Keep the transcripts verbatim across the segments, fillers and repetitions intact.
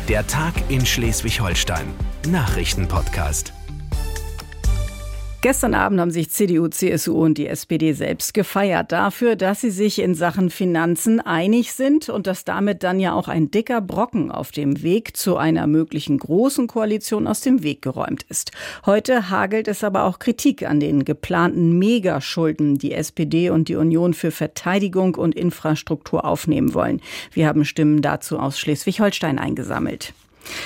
Der Tag in Schleswig-Holstein. Nachrichtenpodcast. Gestern Abend haben sich C D U, C S U und die S P D selbst gefeiert dafür, dass sie sich in Sachen Finanzen einig sind und dass damit dann ja auch ein dicker Brocken auf dem Weg zu einer möglichen großen Koalition aus dem Weg geräumt ist. Heute hagelt es aber auch Kritik an den geplanten Megaschulden, die S P D und die Union für Verteidigung und Infrastruktur aufnehmen wollen. Wir haben Stimmen dazu aus Schleswig-Holstein eingesammelt.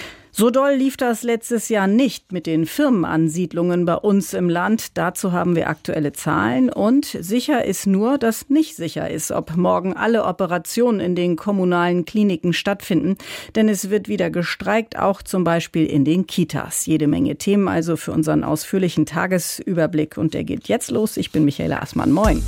So doll lief das letztes Jahr nicht mit den Firmenansiedlungen bei uns im Land. Dazu haben wir aktuelle Zahlen. Und sicher ist nur, dass nicht sicher ist, ob morgen alle Operationen in den kommunalen Kliniken stattfinden. Denn es wird wieder gestreikt, auch zum Beispiel in den Kitas. Jede Menge Themen also für unseren ausführlichen Tagesüberblick. Und der geht jetzt los. Ich bin Michaela Assmann. Moin.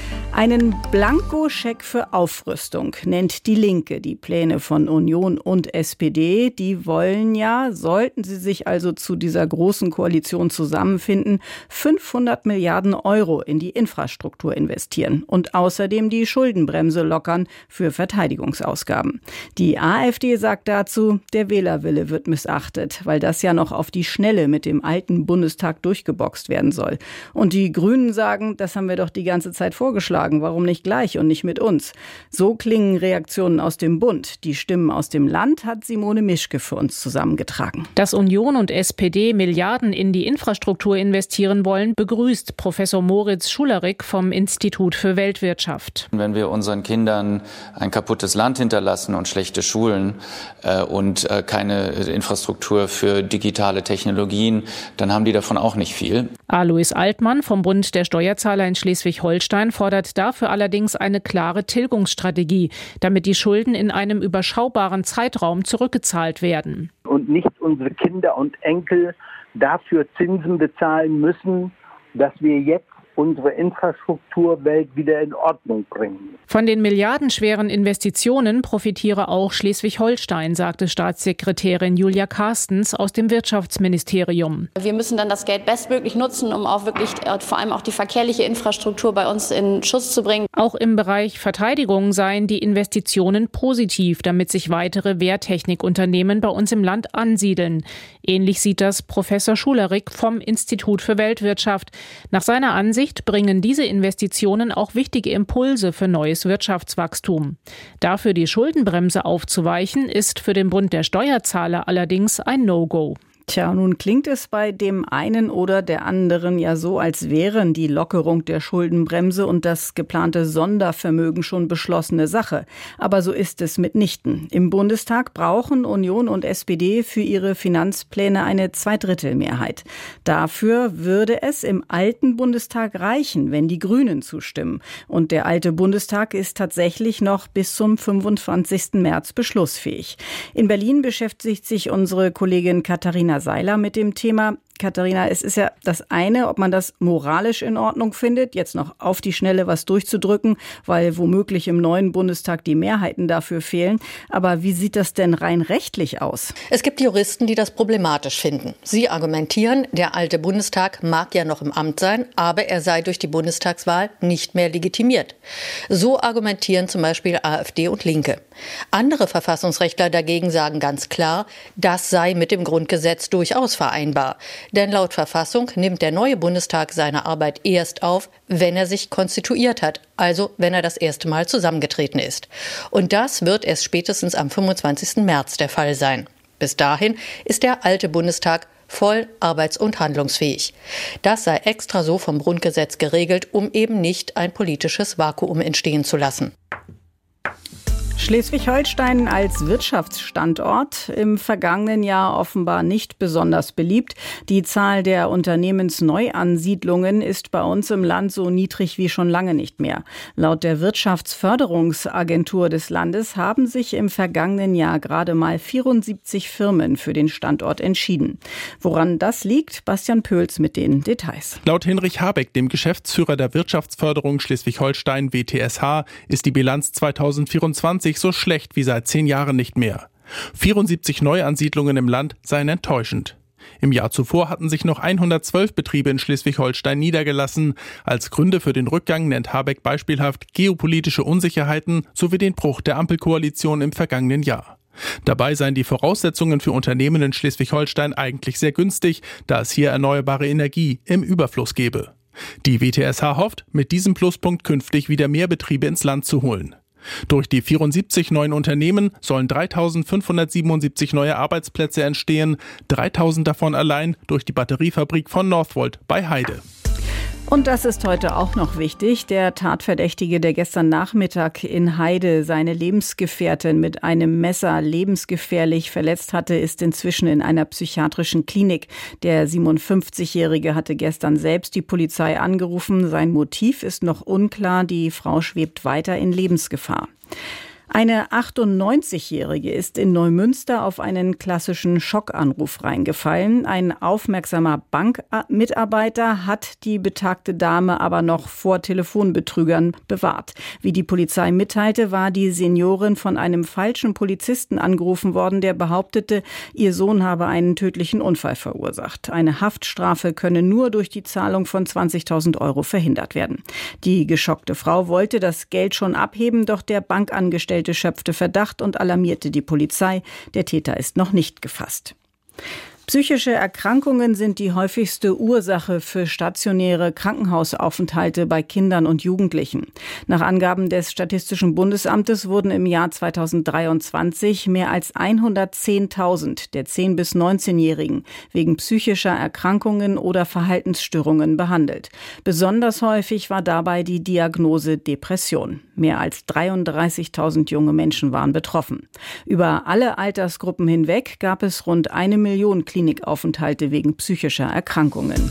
Einen Blankoscheck für Aufrüstung nennt die Linke die Pläne von Union und S P D. Die wollen ja, sollten sie sich also zu dieser großen Koalition zusammenfinden, fünfhundert Milliarden Euro in die Infrastruktur investieren und außerdem die Schuldenbremse lockern für Verteidigungsausgaben. Die AfD sagt dazu, der Wählerwille wird missachtet, weil das ja noch auf die Schnelle mit dem alten Bundestag durchgeboxt werden soll. Und die Grünen sagen, das haben wir doch die ganze Zeit vorgeschlagen. Warum nicht gleich und nicht mit uns? So klingen Reaktionen aus dem Bund. Die Stimmen aus dem Land hat Simone Mischke für uns zusammengetragen. Dass Union und S P D Milliarden in die Infrastruktur investieren wollen, begrüßt Professor Moritz Schullerik vom Institut für Weltwirtschaft. Wenn wir unseren Kindern ein kaputtes Land hinterlassen und schlechte Schulen äh, und äh, keine Infrastruktur für digitale Technologien, dann haben die davon auch nicht viel. Alois Altmann vom Bund der Steuerzahler in Schleswig-Holstein fordert dafür allerdings eine klare Tilgungsstrategie, damit die Schulden in einem überschaubaren Zeitraum zurückgezahlt werden. Und nicht unsere Kinder und Enkel dafür Zinsen bezahlen müssen, dass wir jetzt unsere Infrastrukturwelt wieder in Ordnung bringen. Von den milliardenschweren Investitionen profitiere auch Schleswig-Holstein, sagte Staatssekretärin Julia Carstens aus dem Wirtschaftsministerium. Wir müssen dann das Geld bestmöglich nutzen, um auch wirklich äh, vor allem auch die verkehrliche Infrastruktur bei uns in Schuss zu bringen. Auch im Bereich Verteidigung seien die Investitionen positiv, damit sich weitere Wehrtechnikunternehmen bei uns im Land ansiedeln. Ähnlich sieht das Professor Schullerik vom Institut für Weltwirtschaft. Nach seiner Ansicht bringen diese Investitionen auch wichtige Impulse für neues Wirtschaftswachstum. Dafür die Schuldenbremse aufzuweichen, ist für den Bund der Steuerzahler allerdings ein No-Go. Tja, nun klingt es bei dem einen oder der anderen ja so, als wären die Lockerung der Schuldenbremse und das geplante Sondervermögen schon beschlossene Sache. Aber so ist es mitnichten. Im Bundestag brauchen Union und S P D für ihre Finanzpläne eine Zweidrittelmehrheit. Dafür würde es im alten Bundestag reichen, wenn die Grünen zustimmen. Und der alte Bundestag ist tatsächlich noch bis zum fünfundzwanzigsten März beschlussfähig. In Berlin beschäftigt sich unsere Kollegin Katharina Seiler mit dem Thema. Katharina, es ist ja das eine, ob man das moralisch in Ordnung findet, jetzt noch auf die Schnelle was durchzudrücken, weil womöglich im neuen Bundestag die Mehrheiten dafür fehlen. Aber wie sieht das denn rein rechtlich aus? Es gibt Juristen, die das problematisch finden. Sie argumentieren, der alte Bundestag mag ja noch im Amt sein, aber er sei durch die Bundestagswahl nicht mehr legitimiert. So argumentieren zum Beispiel AfD und Linke. Andere Verfassungsrechtler dagegen sagen ganz klar, das sei mit dem Grundgesetz durchaus vereinbar. Denn laut Verfassung nimmt der neue Bundestag seine Arbeit erst auf, wenn er sich konstituiert hat, also wenn er das erste Mal zusammengetreten ist. Und das wird erst spätestens am fünfundzwanzigsten März der Fall sein. Bis dahin ist der alte Bundestag voll arbeits- und handlungsfähig. Das sei extra so vom Grundgesetz geregelt, um eben nicht ein politisches Vakuum entstehen zu lassen. Schleswig-Holstein als Wirtschaftsstandort im vergangenen Jahr offenbar nicht besonders beliebt. Die Zahl der Unternehmensneuansiedlungen ist bei uns im Land so niedrig wie schon lange nicht mehr. Laut der Wirtschaftsförderungsagentur des Landes haben sich im vergangenen Jahr gerade mal vierundsiebzig Firmen für den Standort entschieden. Woran das liegt, Bastian Pöls mit den Details. Laut Hinrich Habeck, dem Geschäftsführer der Wirtschaftsförderung Schleswig-Holstein W T S H, ist die Bilanz zweitausendvierundzwanzig so schlecht wie seit zehn Jahren nicht mehr. vierundsiebzig Neuansiedlungen im Land seien enttäuschend. Im Jahr zuvor hatten sich noch hundertzwölf Betriebe in Schleswig-Holstein niedergelassen. Als Gründe für den Rückgang nennt Habeck beispielhaft geopolitische Unsicherheiten sowie den Bruch der Ampelkoalition im vergangenen Jahr. Dabei seien die Voraussetzungen für Unternehmen in Schleswig-Holstein eigentlich sehr günstig, da es hier erneuerbare Energie im Überfluss gebe. Die W T S H hofft, mit diesem Pluspunkt künftig wieder mehr Betriebe ins Land zu holen. Durch die vierundsiebzig neuen Unternehmen sollen dreitausendfünfhundertsiebenundsiebzig neue Arbeitsplätze entstehen, dreitausend davon allein durch die Batteriefabrik von Northvolt bei Heide. Und das ist heute auch noch wichtig. Der Tatverdächtige, der gestern Nachmittag in Heide seine Lebensgefährtin mit einem Messer lebensgefährlich verletzt hatte, ist inzwischen in einer psychiatrischen Klinik. Der siebenundfünfzigjährige hatte gestern selbst die Polizei angerufen. Sein Motiv ist noch unklar. Die Frau schwebt weiter in Lebensgefahr. Eine achtundneunzigjährige ist in Neumünster auf einen klassischen Schockanruf reingefallen. Ein aufmerksamer Bankmitarbeiter hat die betagte Dame aber noch vor Telefonbetrügern bewahrt. Wie die Polizei mitteilte, war die Seniorin von einem falschen Polizisten angerufen worden, der behauptete, ihr Sohn habe einen tödlichen Unfall verursacht. Eine Haftstrafe könne nur durch die Zahlung von zwanzigtausend Euro verhindert werden. Die geschockte Frau wollte das Geld schon abheben, doch der Bankangestellte schöpfte Verdacht und alarmierte die Polizei. Der Täter ist noch nicht gefasst. Psychische Erkrankungen sind die häufigste Ursache für stationäre Krankenhausaufenthalte bei Kindern und Jugendlichen. Nach Angaben des Statistischen Bundesamtes wurden im Jahr zweitausenddreiundzwanzig mehr als hundertzehntausend der zehn- bis neunzehnjährigen wegen psychischer Erkrankungen oder Verhaltensstörungen behandelt. Besonders häufig war dabei die Diagnose Depression. Mehr als dreiunddreißigtausend junge Menschen waren betroffen. Über alle Altersgruppen hinweg gab es rund eine Million Klinikaufenthalte wegen psychischer Erkrankungen.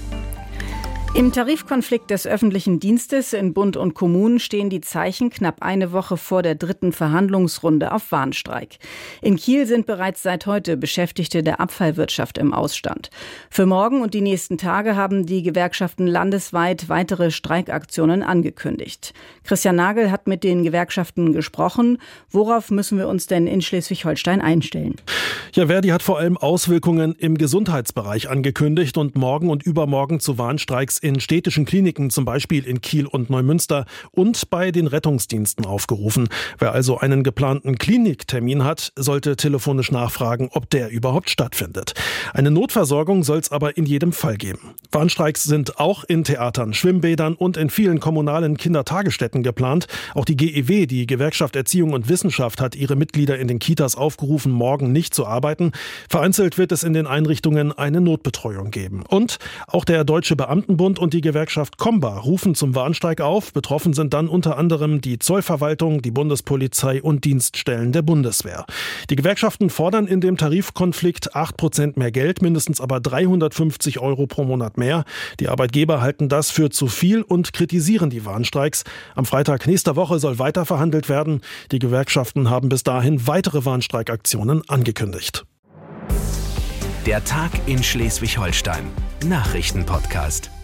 Im Tarifkonflikt des öffentlichen Dienstes in Bund und Kommunen stehen die Zeichen knapp eine Woche vor der dritten Verhandlungsrunde auf Warnstreik. In Kiel sind bereits seit heute Beschäftigte der Abfallwirtschaft im Ausstand. Für morgen und die nächsten Tage haben die Gewerkschaften landesweit weitere Streikaktionen angekündigt. Christian Nagel hat mit den Gewerkschaften gesprochen. Worauf müssen wir uns denn in Schleswig-Holstein einstellen? Ja, Verdi hat vor allem Auswirkungen im Gesundheitsbereich angekündigt und morgen und übermorgen zu Warnstreiks in städtischen Kliniken, zum Beispiel in Kiel und Neumünster, und bei den Rettungsdiensten aufgerufen. Wer also einen geplanten Kliniktermin hat, sollte telefonisch nachfragen, ob der überhaupt stattfindet. Eine Notversorgung soll es aber in jedem Fall geben. Warnstreiks sind auch in Theatern, Schwimmbädern und in vielen kommunalen Kindertagesstätten geplant. Auch die G E W, die Gewerkschaft Erziehung und Wissenschaft, hat ihre Mitglieder in den Kitas aufgerufen, morgen nicht zu arbeiten. Vereinzelt wird es in den Einrichtungen eine Notbetreuung geben. Und auch der Deutsche Beamtenbund und die Gewerkschaft Comba rufen zum Warnstreik auf. Betroffen sind dann unter anderem die Zollverwaltung, die Bundespolizei und Dienststellen der Bundeswehr. Die Gewerkschaften fordern in dem Tarifkonflikt acht Prozent mehr Geld, mindestens aber dreihundertfünfzig Euro pro Monat mehr. Die Arbeitgeber halten das für zu viel und kritisieren die Warnstreiks. Am Freitag nächster Woche soll weiter verhandelt werden. Die Gewerkschaften haben bis dahin weitere Warnstreikaktionen angekündigt. Der Tag in Schleswig-Holstein. Nachrichtenpodcast.